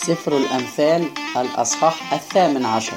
سفر الأمثال الأصحاح 18.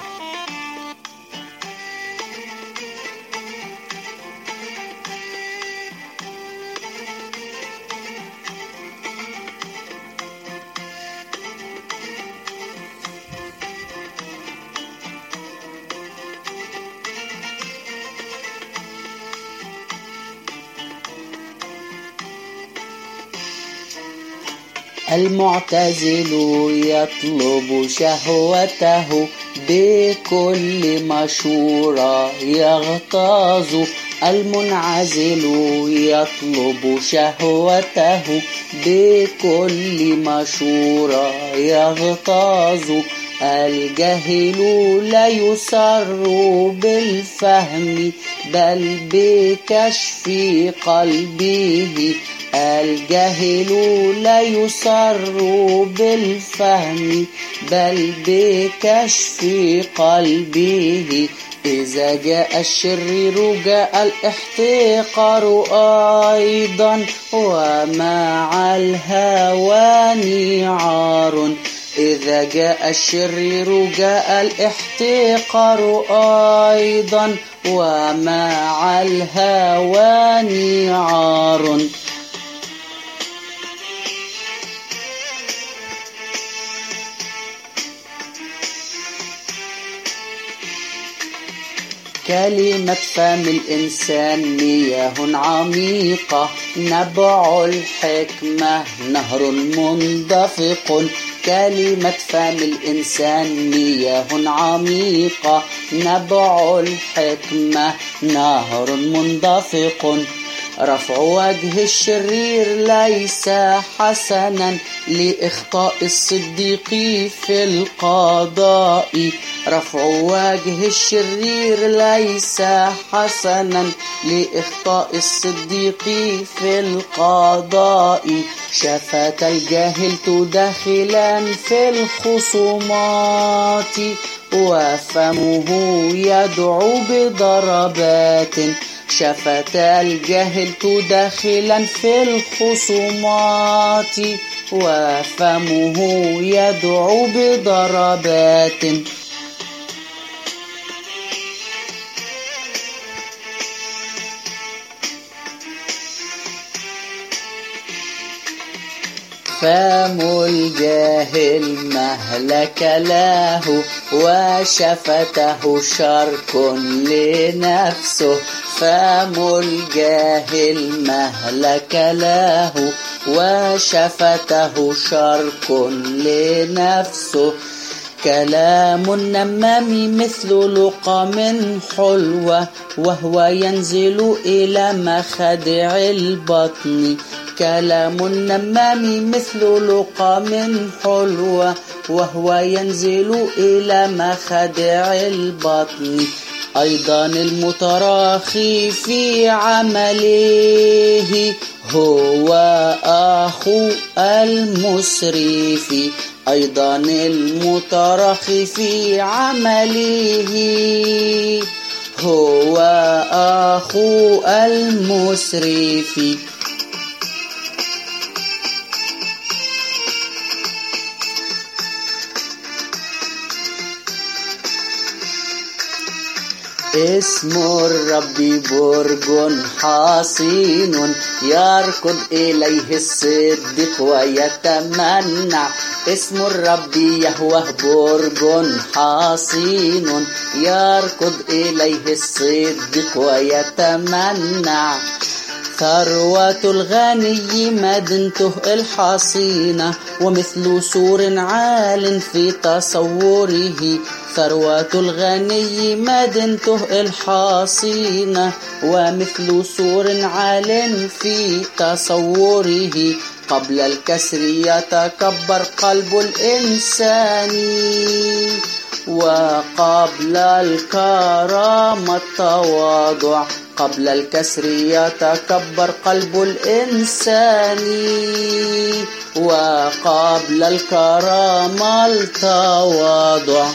المعتزل يطلب شهوته بكل مشورة يغتاظ. المنعزل يطلب شهوته بكل مشورة يغتاظ. الجاهل لا يسر بالفهم بل بكشف قلبه. الجاهل لا يسر بالفهم بل بكشف قلبه. إذا جاء الشرير جاء الاحتقار أيضا ومع الهوان عار. إذا جاء الشرير جاء الاحتقار أيضا ومع الهوان عار. كلمة فم الإنسان مياه عميقة نبع الحكمة نهر منضفق. كلمة فم الإنسان مياه عميقة نبع الحكمة نهر منضفق. رفع وجه الشرير ليس حسنا لإخطاء الصديق في القضاء. رفع وجه الشرير ليس حسنا لإخطاء الصديق في القضاء. شفة الجاهل تدخلا في الخصومات وفمه يدعو بضربات. شفة الجاهل تدخلا في الخصومات وفمه يدعو بضربات. فم الجاهل مهلك له وشفته شرك لنفسه. فم الجاهل مهلك له وشفته شرك لنفسه. كلام النمام مثل لقم حلوة وهو ينزل إلى مخادع البطن. كلام النمام مثل لقم حلوة وهو ينزل إلى مخادع البطن. أيضا المتراخي في عمله هو أخو المسرف. أيضا المتراخي في عمله هو أخو المسرف. اسم الرب برج حصين يركض إليه الصديق ويتمنع. اسم الرب يهوه برج حصين يركض إليه الصديق ويتمنع. ثروة الغني مدنته الحصينة ومثل سور عال في تصوره. ثروة الغني مدنته الحصينة ومثل سور عال في تصوره. قبل الكسر يتكبر قلب الإنسان وقبل الكرامة التواضع. قبل الكسر يتكبر قلب الإنسان وقبل الكرامة التواضع.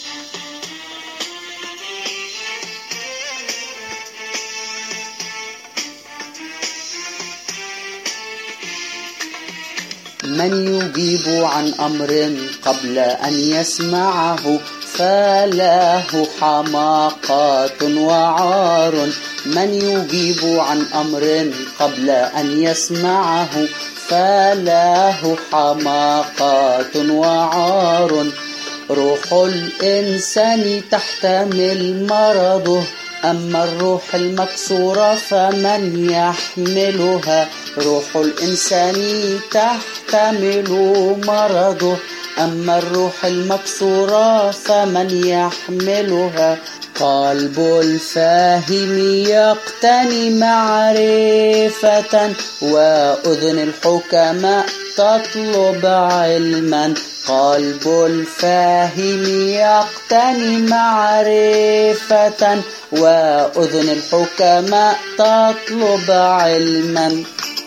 من يجيب عن أمر قبل أن يسمعه فله حماقة وعار. من يجيب عن أمر قبل أن يسمعه فله حماقة وعار. روح الإنسان تحتمل مرضه، أما الروح المكسورة فمن يحملها. روح الإنسان تحتمل مرضه، أما الروح المكسورة فمن يحملها. قلب الفاهم يقتني معرفة، وأذن الحكماء تطلب علما. قلب الفاهم يقتني معرفة، وأذن الحكماء تطلب علما.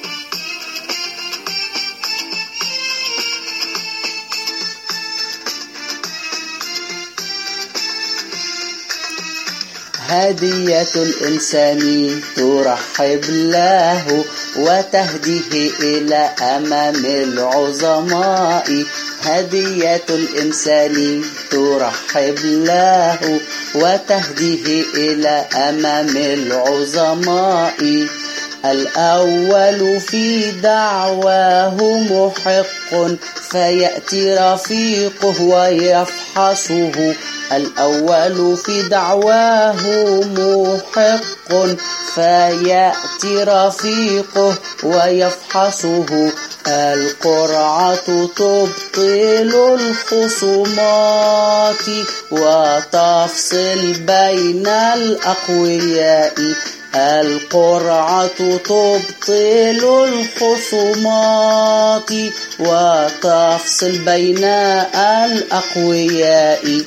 هدية الإنسان ترحب له وتهديه إلى أمام العظماء. هدية الإنسان ترحب له وتهديه إلى أمام العظماء. الأول في دعواه محق، فيأتي رفيقه ويفحصه. الأول في دعواه محق، فيأتي رفيقه ويفحصه. القرعة تبطل الخصومات وتفصل بين الأقوياء. القرعة تبطل الخصومات وتفصل بين الأقوياء.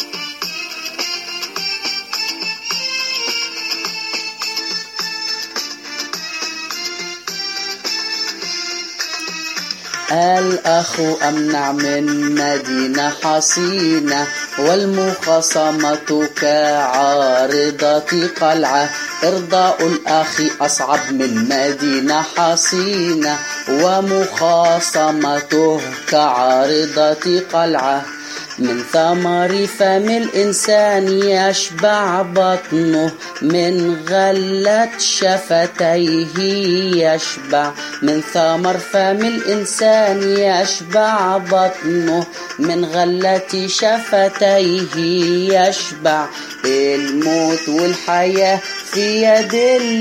الأخ أمنع من مدينة حصينة، والمخاصمة كعارضة قلعة. إرضاء الأخ أصعب من مدينة حصينة، ومخاصمته كعارضة قلعة. من ثمر فم الإنسان يشبع بطنه، من غلة شفتيه يشبع. من ثمر فم الإنسان يشبع بطنه، من غلة شفتيه يشبع. الموت والحياة في يد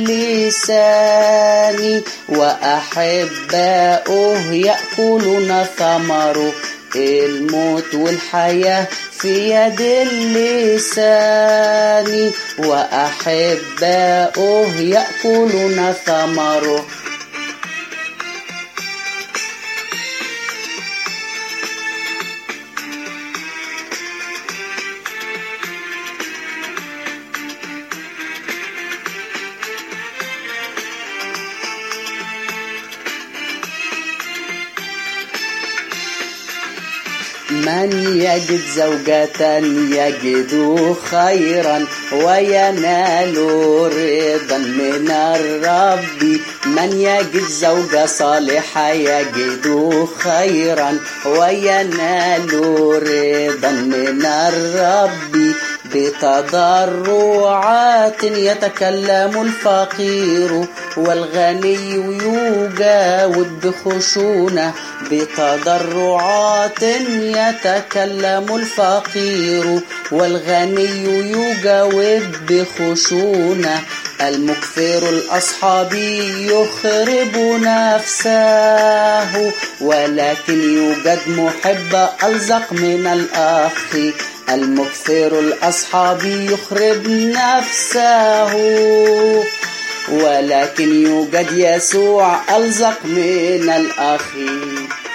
اللسان، وأحباؤه يأكلون ثمره. الموت والحياة في يد اللسان، وأحباؤه يأكلون ثمره. من يجد زوجة يجد خيرا وينال رضا من الرب. من يجد زوجة صالحة يجد خيرا وينال رضا من الرب. بتضرعات يتكلم الفقير، والغني يجاوب بخشونة. بتضرعات يتكلم الفقير، والغني يجاوب بخشونة. المكثر الأصحاب يخرب نفسه، ولكن يوجد محب ألزق من الأخ. المكثر الأصحاب يخرب نفسه، ولكن يوجد يسوع ألزق من الأخ.